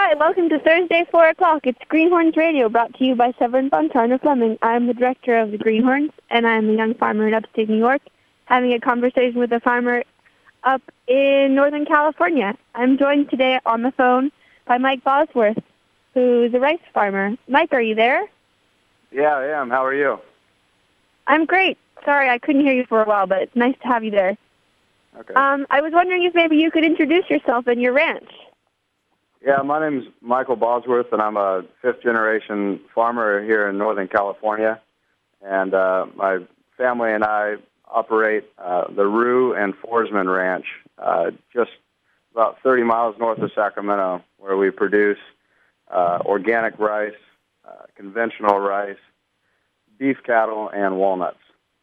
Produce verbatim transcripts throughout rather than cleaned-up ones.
Hi, welcome to Thursday, four o'clock. It's Greenhorns Radio, brought to you by Severin Fontana Fleming. I'm the director of the Greenhorns, and I'm a young farmer in upstate New York, having a conversation with a farmer up in Northern California. I'm joined today on the phone by Mike Bosworth, who's a rice farmer. Mike, are you there? Yeah, I am. How are you? I'm great. Sorry, I couldn't hear you for a while, but it's nice to have you there. Okay. Um, I was wondering if maybe you could introduce yourself and your ranch. Yeah, my name's Michael Bosworth, and I'm a fifth-generation farmer here in Northern California. And uh, my family and I operate uh, the Rue and Forsman Ranch, uh, just about thirty miles north of Sacramento, where we produce uh, organic rice, uh, conventional rice, beef cattle, and walnuts.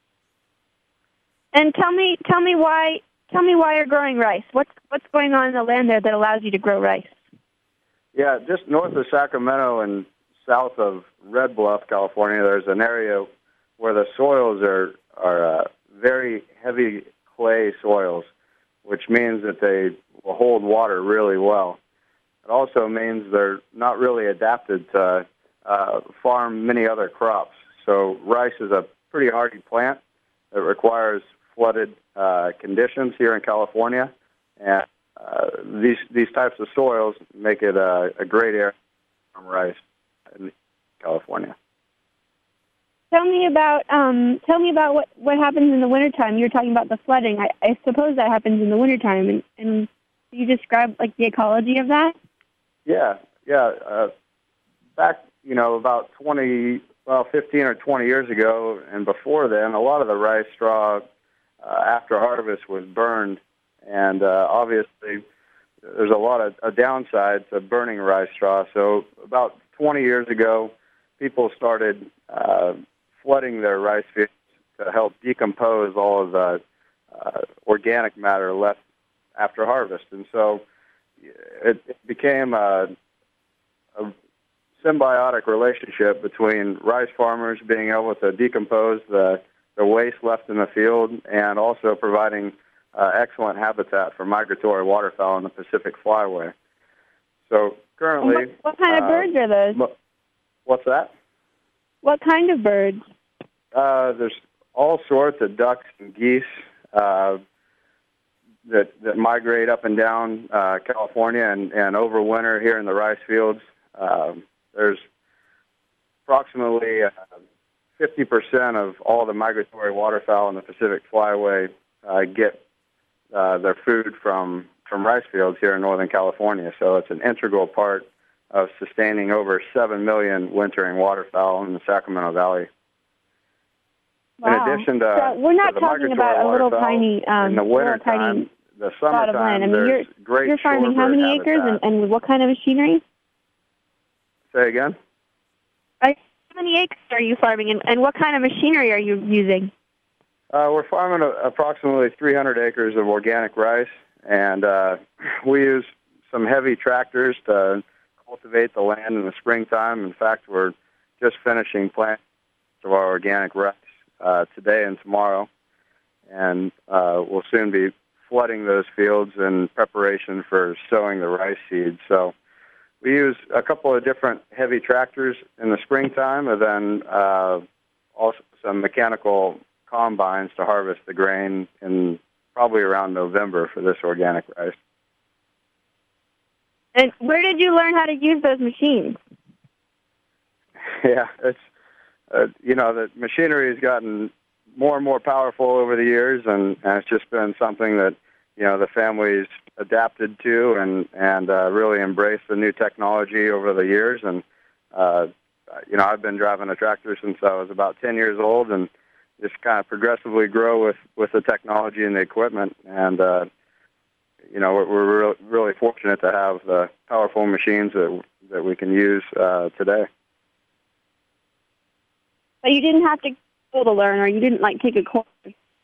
And tell me, tell me why, tell me why you're growing rice. What's what's going on in the land there that allows you to grow rice? Yeah, just north of Sacramento and south of Red Bluff, California, there's an area where the soils are are uh, very heavy clay soils, which means that they will hold water really well. It also means they're not really adapted to uh, farm many other crops. So rice is a pretty hardy plant. It requires flooded uh, conditions here in California, and uh, these these types of soils make it a, a great area to farm rice in California. Tell me about um, tell me about what, what happens in the wintertime. You were talking about the flooding. I, I suppose that happens in the wintertime, and, and can you describe like the ecology of that? Yeah, yeah. Uh, back, you know, about twenty, well, fifteen or twenty years ago, and before then, a lot of the rice straw uh, after harvest was burned, and uh, obviously there's a lot of a downside to burning rice straw. So about twenty years ago, people started uh, flooding their rice fields to help decompose all of the uh, organic matter left after harvest, and so it, it became a, a symbiotic relationship between rice farmers being able to decompose the, the waste left in the field and also providing uh, excellent habitat for migratory waterfowl in the Pacific Flyway. So currently... What, what kind of uh, birds are those? What's that? What kind of birds? Uh, there's all sorts of ducks and geese uh, that, that migrate up and down uh, California and, and overwinter here in the rice fields. Um, There's approximately uh, fifty percent of all the migratory waterfowl in the Pacific Flyway uh, get uh, their food from, from rice fields here in Northern California. So it's an integral part of sustaining over seven million wintering waterfowl in the Sacramento Valley. Wow. In addition to, so we're not to the talking migratory about a little waterfowl, tiny, um, in the winter little tiny time, the plot of land. summertime, I mean, there's you're, great you're farming how shorebird many acres habitat. and, and what kind of machinery? Say again? I, how many acres are you farming, and, and what kind of machinery are you using? Uh, we're farming a, approximately three hundred acres of organic rice, and uh, we use some heavy tractors to cultivate the land in the springtime. In fact, we're just finishing planting of our organic rice uh, today and tomorrow, and uh, we'll soon be flooding those fields in preparation for sowing the rice seeds. So we use a couple of different heavy tractors in the springtime, and then uh, also some mechanical combines to harvest the grain in probably around November for this organic rice. And where did you learn how to use those machines? Yeah, it's uh, you know, the machinery has gotten more and more powerful over the years, and, and it's just been something that, you know, the family's adapted to and, and uh, really embraced the new technology over the years. And, uh, you know, I've been driving a tractor since I was about ten years old, and just kind of progressively grow with, with the technology and the equipment. And, uh, you know, we're, we're re- really fortunate to have the powerful machines that, that we can use uh, today. But you didn't have to go to learn, or you didn't, like, take a course?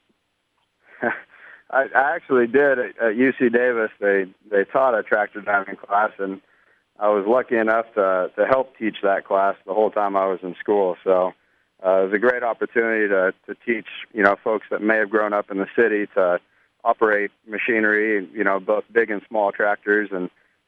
I, I actually did at, at U C Davis. They they taught a tractor driving class, and I was lucky enough to to help teach that class the whole time I was in school. So uh, it was a great opportunity to to teach, you know, folks that may have grown up in the city to operate machinery, you know, both big and small tractors, and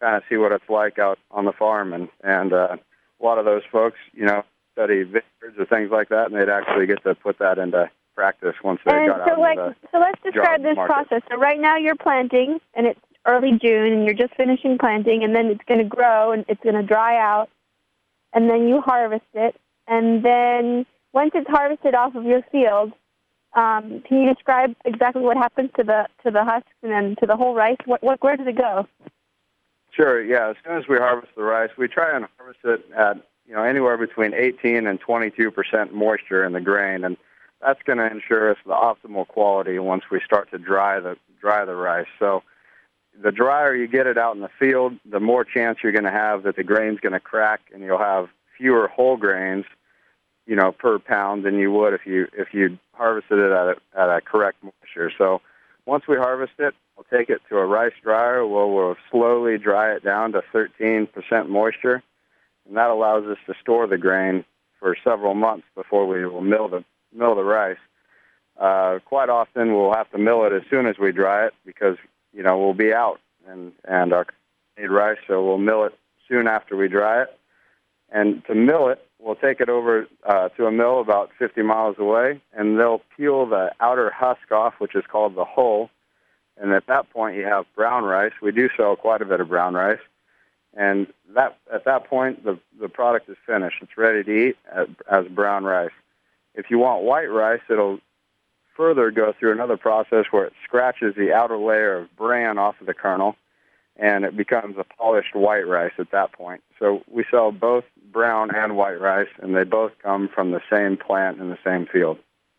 kind of see what it's like out on the farm. And, and uh, a lot of those folks, you know, study vineyards or things like that, and they'd actually get to put that into practice once they and got so out like, into the So let's describe this market. process. So right now you're planting, and it's early June, and you're just finishing planting, and then it's going to grow, and it's going to dry out, and then you harvest it. And then once it's harvested off of your field, um, can you describe exactly what happens to the to the husks and then to the whole rice? What, what where does it go? Sure, yeah. As soon as we harvest the rice, we try and harvest it at, you know, anywhere between eighteen and twenty-two percent moisture in the grain, and that's going to ensure us the optimal quality once we start to dry the dry the rice. So the drier you get it out in the field, the more chance you're going to have that the grain's going to crack, and you'll have fewer whole grains, you know, per pound than you would if you if you harvested it at a, at a correct moisture. So once we harvest it, we'll take it to a rice dryer where we'll slowly dry it down to thirteen percent moisture, and that allows us to store the grain for several months before we will mill the mill the rice. Uh, quite often we'll have to mill it as soon as we dry it because, you know, we'll be out and, and our need rice, so we'll mill it soon after we dry it. And to mill it, we'll take it over uh, to a mill about fifty miles away, and they'll peel the outer husk off, which is called the hull. And at that point, you have brown rice. We do sell quite a bit of brown rice. And that at that point, the, the product is finished. It's ready to eat as, as brown rice. If you want white rice, it'll further go through another process where it scratches the outer layer of bran off of the kernel, and it becomes a polished white rice at that point. So we sell both brown and white rice, and they both come from the same plant in the same field.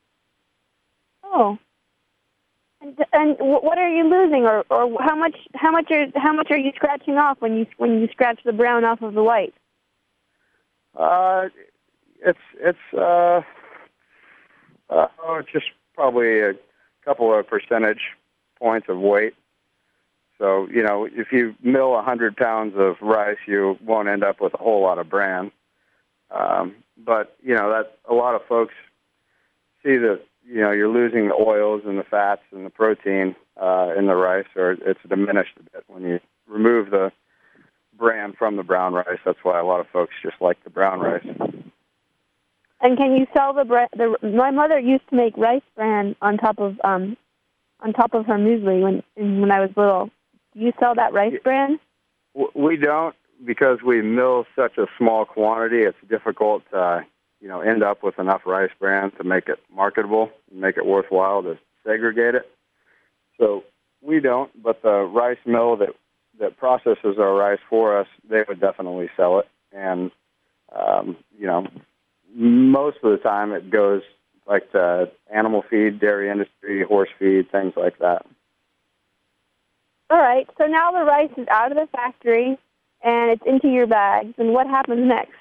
Oh, and, and what are you losing, or, or how much how much are how much are you scratching off when you when you scratch the brown off of the white? Uh, it's it's uh, uh oh, it's just probably a couple of percentage points of weight. So, you know, if you mill one hundred pounds of rice, you won't end up with a whole lot of bran. Um, but, you know, that a lot of folks see that, you know, you're losing the oils and the fats and the protein uh, in the rice, or it's diminished a bit when you remove the bran from the brown rice. That's why a lot of folks just like the brown rice. And can you sell the bran? The, my mother used to make rice bran on top of um, on top of her muesli when when I was little. Do you sell that rice bran? We don't, because we mill such a small quantity. It's difficult to, uh, you know, end up with enough rice bran to make it marketable and make it worthwhile to segregate it. So we don't, but the rice mill that, that processes our rice for us, they would definitely sell it. And, um, you know, most of the time it goes like to animal feed, dairy industry, horse feed, things like that. All right, so now the rice is out of the factory, and it's into your bags, and what happens next?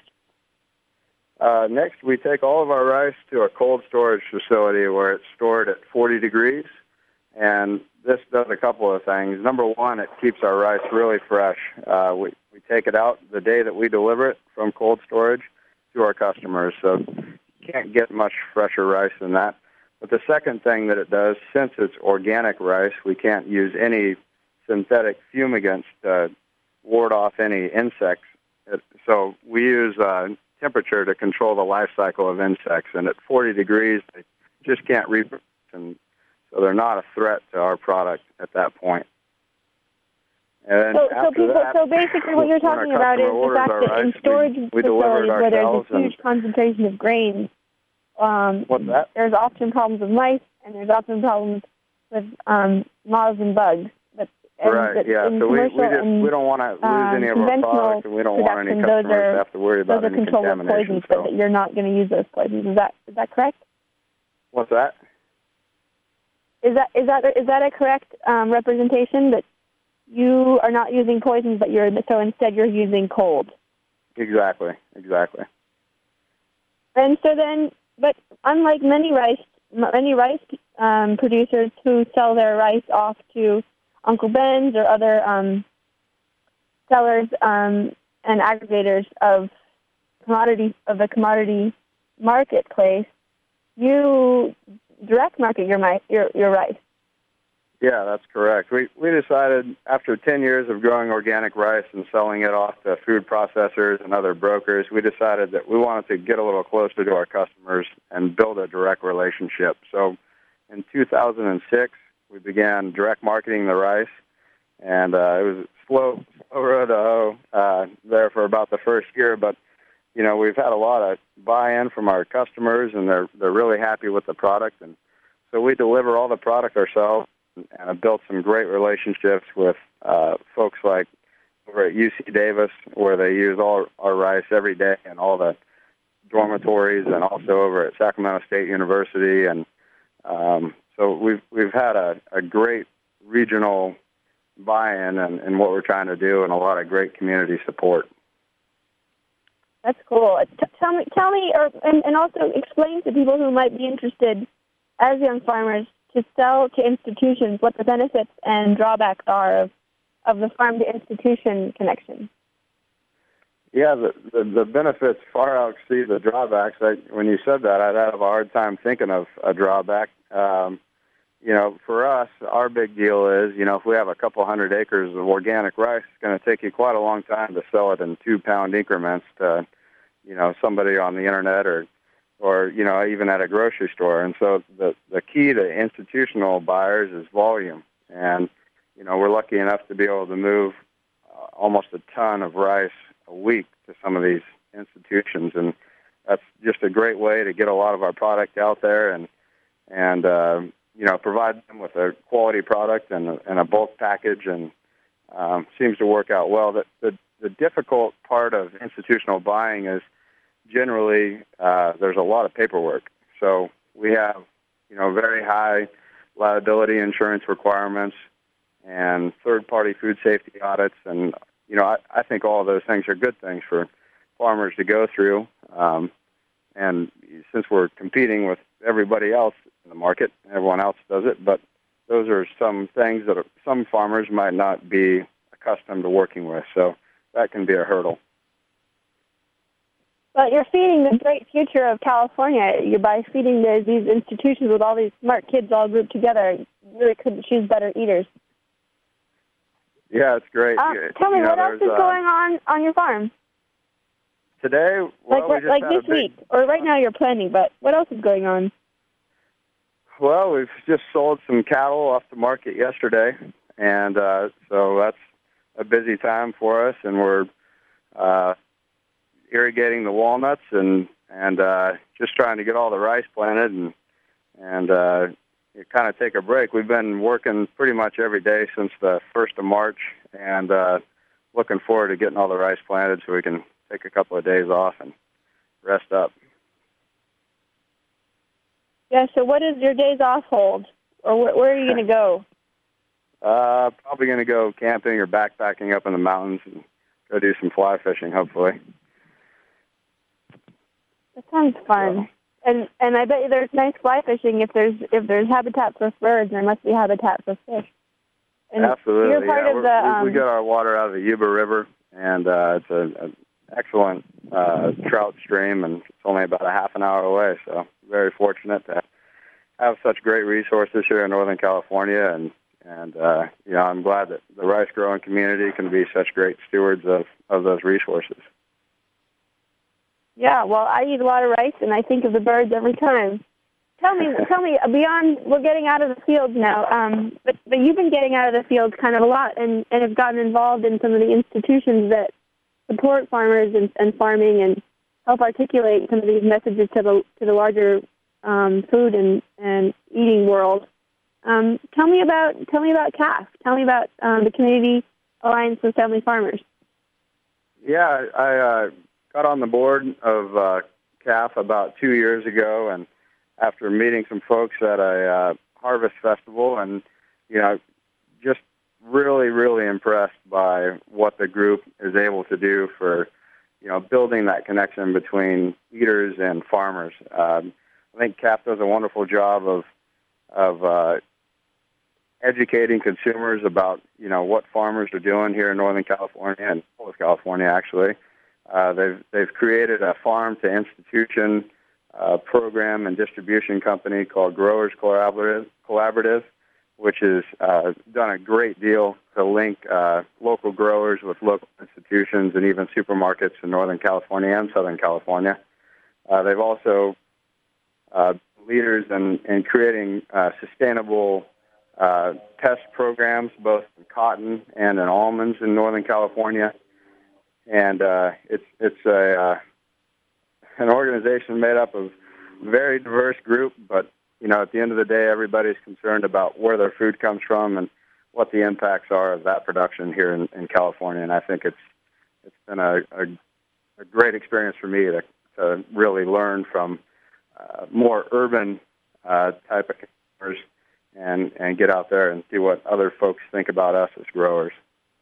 Uh, next, we take all of our rice to a cold storage facility where it's stored at forty degrees, and this does a couple of things. Number one, it keeps our rice really fresh. Uh, we, we take it out the day that we deliver it from cold storage to our customers, so you can't get much fresher rice than that. But the second thing that it does, since it's organic rice, we can't use any synthetic fumigants to ward off any insects. So we use uh, temperature to control the life cycle of insects, and at forty degrees, they just can't reproduce, and so they're not a threat to our product at that point. And so, after so, people, that, so basically what you're talking about is the fact that in storage we, we facilities where there's a huge and, concentration of grains, um, what's that? there's often problems with mice, and there's often problems with um, moths and bugs. But And right, yeah, so we we, just, we don't want to lose um, any of our products, and we don't want any customers are, to have to worry about any contamination. Poisons, so. But you're not going to use those poisons. Is that is that correct? What's that? Is that is that is that a correct um, representation, that you are not using poisons, but you're so instead you're using cold? Exactly, exactly. And so then, but unlike many rice many rice um, producers who sell their rice off to Uncle Ben's or other um, sellers um, and aggregators of commodity of the commodity marketplace, you direct market your your your rice. Yeah, that's correct. We we decided after ten years of growing organic rice and selling it off to food processors and other brokers, we decided that we wanted to get a little closer to our customers and build a direct relationship. So in two thousand six, we began direct marketing the rice, and uh, it was a slow, slow road to hoe uh, there for about the first year, but you know, we've had a lot of buy-in from our customers, and they're they're really happy with the product, and so we deliver all the product ourselves. And I've built some great relationships with uh, folks like over at U C Davis, where they use all our rice every day in all the dormitories, and also over at Sacramento State University. And um, so we've we've had a, a great regional buy-in in, in what we're trying to do, and a lot of great community support. That's cool. T- tell me, tell me, or and, and also explain to people who might be interested, as young farmers, to sell to institutions, what the benefits and drawbacks are of, of the farm-to-institution connection. Yeah, the, the, the benefits far exceed the drawbacks. I, when you said that, I'd have a hard time thinking of a drawback. Um, you know, for us, our big deal is, you know, if we have a couple hundred acres of organic rice, it's going to take you quite a long time to sell it in two-pound increments to, you know, somebody on the internet or or, you know, even at a grocery store. And so the, the key to institutional buyers is volume. And, you know, we're lucky enough to be able to move uh, almost a ton of rice a week to some of these institutions. And that's just a great way to get a lot of our product out there and, and uh, you know, provide them with a quality product and a, and a bulk package, and um, seems to work out well. The, the, the difficult part of institutional buying is generally, uh, there's a lot of paperwork. So we have, you know, very high liability insurance requirements and third-party food safety audits. And, you know, I, I think all of those things are good things for farmers to go through. Um, and since we're competing with everybody else in the market, everyone else does it, but those are some things that are, some farmers might not be accustomed to working with. So that can be a hurdle. But you're feeding the great future of California. You're by feeding the, these institutions with all these smart kids all grouped together. You really couldn't choose better eaters. Yeah, it's great. Uh, you, tell me, you know, what else is uh, going on on your farm? Today, well, like we just like had this a big, week, or right now you're planning, but what else is going on? Well, we've just sold some cattle off the market yesterday, and uh, so that's a busy time for us, and we're uh, irrigating the walnuts and and uh, just trying to get all the rice planted and and uh, kind of take a break. We've been working pretty much every day since the first of March, and uh, looking forward to getting all the rice planted so we can take a couple of days off and rest up. Yeah. So, what does your days off hold, or wh- where are you going to go? Uh, probably going to go camping or backpacking up in the mountains and go do some fly fishing, hopefully. That sounds fun. And and I bet you there's nice fly fishing. If there's if there's habitat for birds, there must be habitat for fish. And absolutely, you're part yeah. of the, um, we, we get our water out of the Yuba River, and uh, it's an excellent uh, trout stream, and it's only about a half an hour away. So very fortunate to have such great resources here in Northern California, and and uh, you know, I'm glad that the rice growing community can be such great stewards of, of those resources. Yeah, well, I eat a lot of rice, and I think of the birds every time. Tell me, tell me, beyond, we're getting out of the fields now, um, but, but you've been getting out of the fields kind of a lot and, and have gotten involved in some of the institutions that support farmers and, and farming and help articulate some of these messages to the to the larger um, food and, and eating world. Um, tell me about tell me about C A F. Tell me about um, the Community Alliance for Family Farmers. Yeah, I uh, got on the board of uh, C A F about two years ago, and after meeting some folks at a uh, harvest festival, and you know, just really, really impressed by what the group is able to do for, you know, building that connection between eaters and farmers. Um, I think C A F does a wonderful job of of uh, educating consumers about, you know, what farmers are doing here in Northern California and all of California, actually. Uh, they've they've created a farm to institution uh, program and distribution company called Growers Collaborative, Collaborative, which has uh, done a great deal to link uh, local growers with local institutions and even supermarkets in Northern California and Southern California. Uh, they've also uh, leaders in, in creating uh, sustainable uh, test programs, both in cotton and in almonds in Northern California. And uh, it's it's a uh, an organization made up of a very diverse group, but you know, at the end of the day, everybody's concerned about where their food comes from and what the impacts are of that production here in, in California. And I think it's it's been a, a, a great experience for me to, to really learn from uh, more urban uh, type of consumers and, and get out there and see what other folks think about us as growers.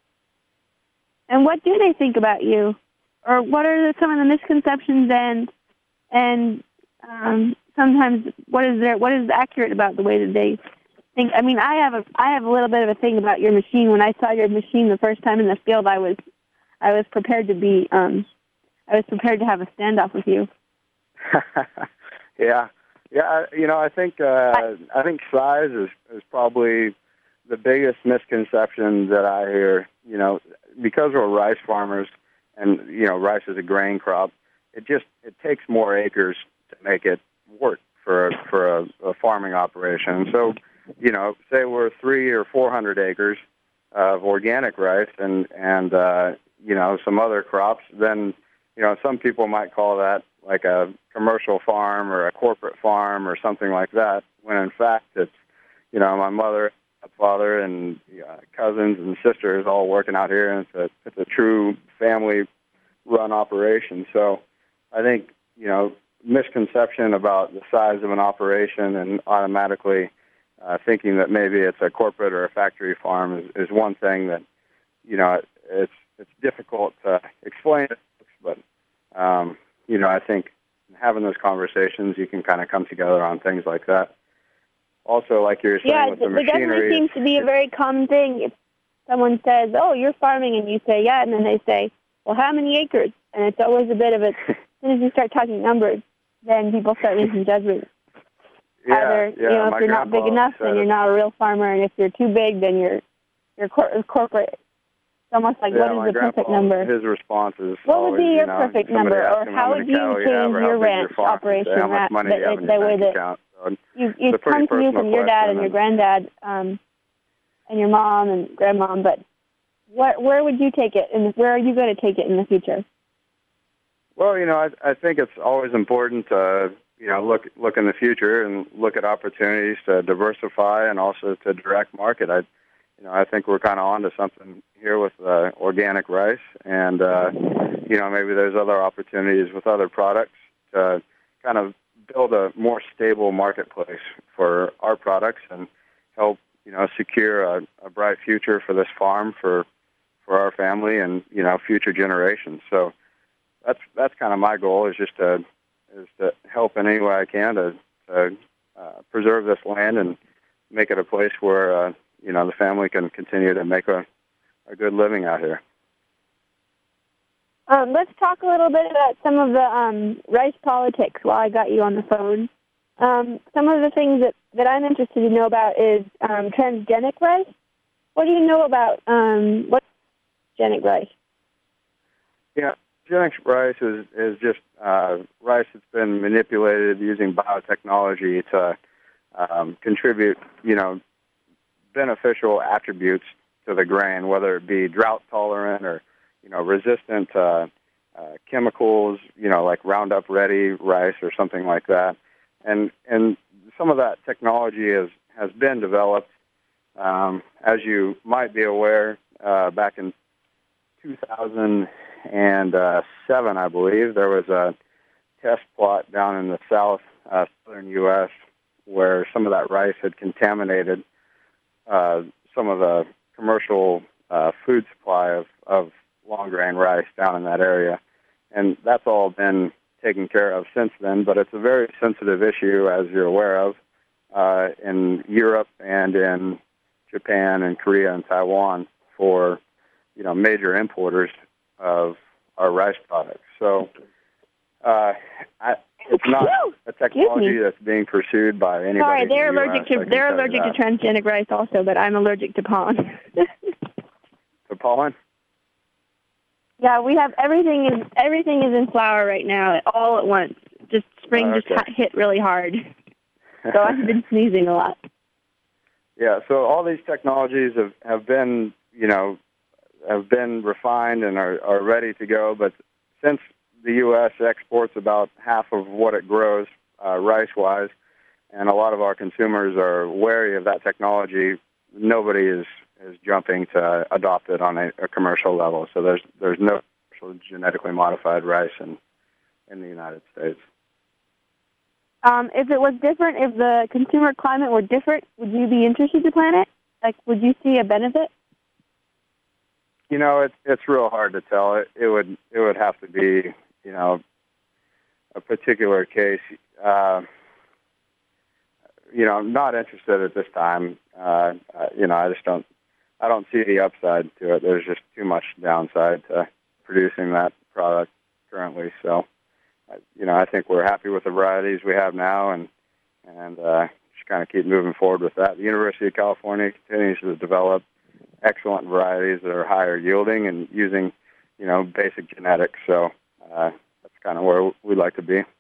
And what do they think about you? Or what are the, some of the misconceptions and and um, sometimes what is there what is accurate about the way that they think? I mean, I have a I have a little bit of a thing about your machine. When I saw your machine the first time in the field, I was I was prepared to be um, I was prepared to have a standoff with you. yeah, yeah. You know, I think uh, I, I think size is is probably the biggest misconception that I hear. You know, because we're rice farmers, and you know, rice is a grain crop. It just it takes more acres to make it work for a, for a, a farming operation. So, you know, say we're three or four hundred acres of organic rice, and and uh, you know some other crops. Then, you know, some people might call that like a commercial farm or a corporate farm or something like that. When in fact, it's you know my mother, my father, and uh, cousins and sisters all working out here, and it's a it's a true family-run operation. So, I think you know. misconception about the size of an operation and automatically uh, thinking that maybe it's a corporate or a factory farm is, is one thing that, you know, it, it's it's difficult to explain, but, um, you know, I think having those conversations, you can kind of come together on things like that. Also, like you were saying yeah, with the, the machinery. Yeah, it seems to be a very common thing. If someone says, oh, you're farming, and you say, yeah, and then they say, well, how many acres? And it's always a bit of a, as soon as you start talking numbers, then people start making judgments. Yeah, Either, yeah, you know, if my you're not big enough, then you're not a real farmer, and if you're too big, then you're you're cor- corporate. It's almost like, yeah, what is the perfect number? His response is what always, would be your you know, perfect number, or how would you change your ranch operation that, that, that way that so you, you come to you from your dad and your granddad um, and your mom and grandmom, but where, where would you take it, and where are you going to take it in the future? Well, you know, I, I think it's always important to, you know, look look in the future and look at opportunities to diversify and also to direct market. I, you know, I think we're kind of onto something here with uh, organic rice, and uh, you know, maybe there's other opportunities with other products to kind of build a more stable marketplace for our products and help, you know, secure a, a bright future for this farm for for our family and, you know, future generations. So. That's that's kind of my goal is just to is to help in any way I can to, to uh, preserve this land and make it a place where uh, you know the family can continue to make a, a good living out here. Um, let's talk a little bit about some of the um, rice politics while I got you on the phone. Um, some of the things that, that I'm interested to know about is um, transgenic rice. What do you know about um, what's transgenic rice? Yeah. Transgenic rice is, is just uh, rice that's been manipulated using biotechnology to um, contribute, you know, beneficial attributes to the grain, whether it be drought tolerant or, you know, resistant to uh, uh, chemicals, you know, like Roundup Ready rice or something like that. And and some of that technology has, has been developed. Um, as you might be aware, uh, back in two thousand seven, I believe, there was a test plot down in the south, uh, southern U S where some of that rice had contaminated uh, some of the commercial uh, food supply of, of long-grain rice down in that area. And that's all been taken care of since then, but it's a very sensitive issue, as you're aware of, uh, in Europe and in Japan and Korea and Taiwan for, you know, major importers of our rice products. So uh, I, it's not a technology. technology that's being pursued by anybody. Sorry, they're in the allergic U S, to they're allergic to transgenic rice also, but I'm allergic to pollen. To pollen? Yeah, we have everything is everything is in flower right now, all at once. Just spring Oh, okay. just hit really hard, so I've been sneezing a lot. Yeah, so all these technologies have, have been, you know, have been refined and are, are ready to go, but since the U S exports about half of what it grows uh, rice-wise, and a lot of our consumers are wary of that technology, nobody is, is jumping to adopt it on a, a commercial level. So there's there's no genetically modified rice in, in the United States. Um, if it was different, if the consumer climate were different, would you be interested to plant it? Like, would you see a benefit? You know, it's it's real hard to tell. It, it would it would have to be, you know, a particular case. Uh, you know, I'm not interested at this time. Uh, uh, you know, I just don't. I don't see the upside to it. There's just too much downside to producing that product currently. So, uh, you know, I think we're happy with the varieties we have now, and and uh, just kind of keep moving forward with that. The University of California continues to develop excellent varieties that are higher yielding and using, you know, basic genetics. So uh, that's kind of where we'd like to be.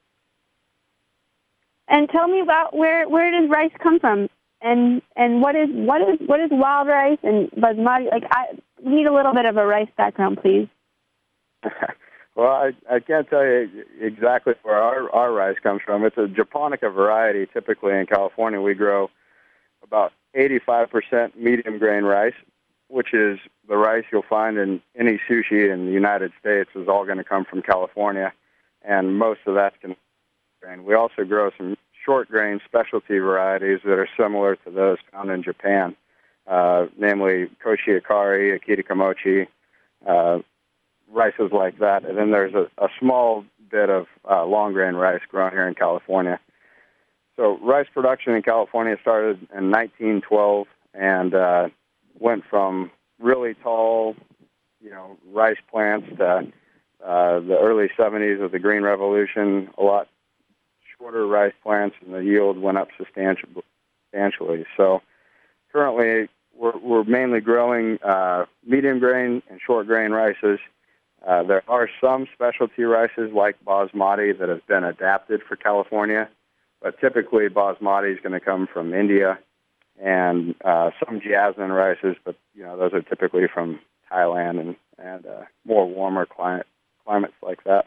And tell me about where where does rice come from, and and what is what is what is wild rice and basmati? Like, I need a little bit of a rice background, please. Well, I, I can't tell you exactly where our, our rice comes from. It's a japonica variety. Typically in California, we grow about eighty-five percent medium grain rice, which is the rice you'll find in any sushi in the United States is all going to come from California, and most of that's going to be grain. We also grow some short grain specialty varieties that are similar to those found in Japan, uh, namely Koshiakari, Akita Kamochi, uh, rices like that. And then there's a, a small bit of uh, long grain rice grown here in California. So rice production in California started in nineteen twelve and uh, went from really tall, you know, rice plants to uh, the early seventies of the Green Revolution, a lot shorter rice plants, and the yield went up substantially. So currently we're, we're mainly growing uh, medium grain and short grain rices. Uh, there are some specialty rices like basmati that have been adapted for California, but typically basmati is going to come from India, and uh, some jasmine rices, but you know those are typically from Thailand and and uh, more warmer climate climates like that.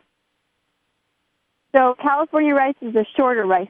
So California rice is a shorter rice.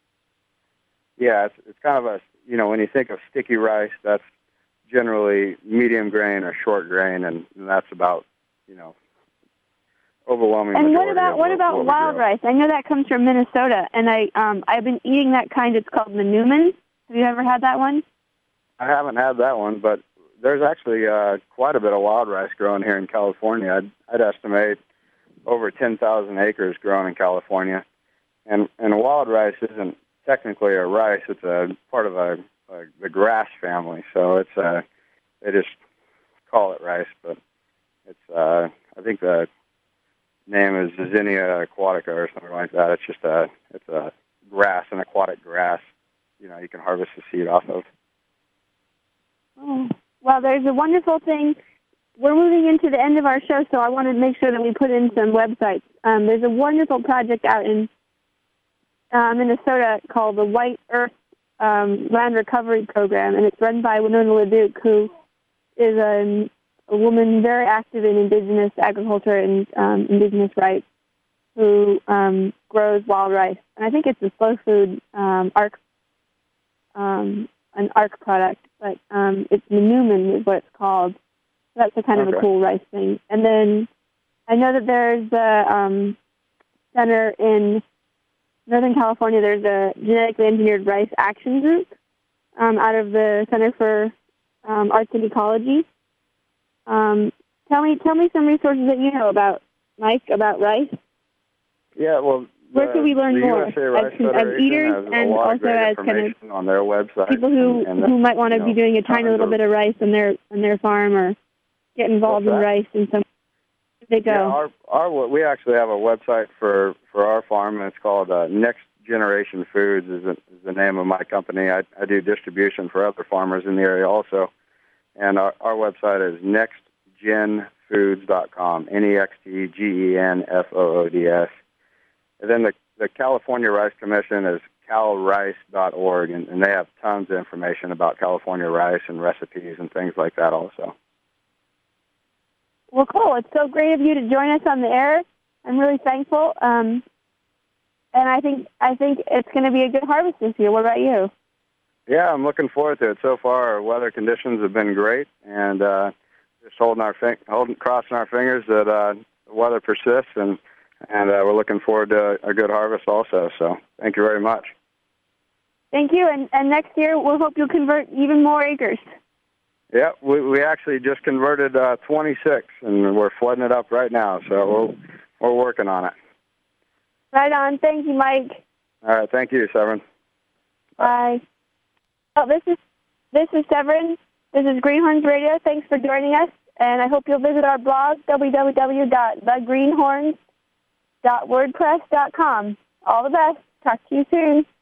Yeah, it's it's kind of a you know when you think of sticky rice, that's generally medium grain or short grain, and, and that's about you know. Overwhelming. And what about what, what about what wild rice? I know that comes from Minnesota, and I um I've been eating that kind. It's called Manoomin. Have you ever had that one? I haven't had that one, but there's actually uh, quite a bit of wild rice grown here in California. I'd, I'd estimate over ten thousand acres grown in California, and and wild rice isn't technically a rice. It's a part of a, a the grass family, so it's a they just call it rice, but it's uh, I think the name is Zinnia aquatica or something like that. It's just a it's a grass, an aquatic grass. You know, you can harvest the seed off of. Oh, well, there's a wonderful thing. We're moving into the end of our show, so I want to make sure that we put in some websites. Um, there's a wonderful project out in uh, Minnesota called the White Earth um, Land Recovery Program, and it's run by Winona LaDuke, who is a a woman very active in indigenous agriculture and um, indigenous rights, who um, grows wild rice. And I think it's a slow food um, ARC, um, an ARC product, but um, it's Manoomin is what it's called. So that's a kind okay. of a cool rice thing. And then I know that there's a um, center in Northern California. There's a genetically engineered rice action group um, out of the Center for um, Arts and Ecology. Um, tell me, tell me some resources that you know about, Mike, about rice. Yeah, well, where can we learn the more? U S A Rice as, as eaters and also as kind of on their website. People who and, and who might want to know, be doing a tiny little of, bit of rice on their on their farm or get involved in rice in some. They go. Yeah, our our we actually have a website for, for our farm, and it's called uh, next Generation Foods is, a, is the name of my company. I, I do distribution for other farmers in the area also. And our, our website is next gen foods dot com, N E X T G E N F O O D S. And then the, the California Rice Commission is cal rice dot org, and, and they have tons of information about California rice and recipes and things like that also. Well, cool. It's so great of you to join us on the air. I'm really thankful. Um, and I think I think it's going to be a good harvest this year. What about you? Yeah, I'm looking forward to it. So far, our weather conditions have been great, and uh, just holding our fin- holding, crossing our fingers that uh, the weather persists, and and uh, we're looking forward to a good harvest also. So, thank you very much. Thank you, and, and next year we'll hope you'll convert even more acres. Yeah, we we actually just converted uh, twenty-six, and we're flooding it up right now. So we're we're working on it. Right on. Thank you, Mike. All right, thank you, Severin. Bye. Well, this is this is Severin. This is Greenhorns Radio. Thanks for joining us, and I hope you'll visit our blog, w w w dot the greenhorns dot wordpress dot com. All the best. Talk to you soon.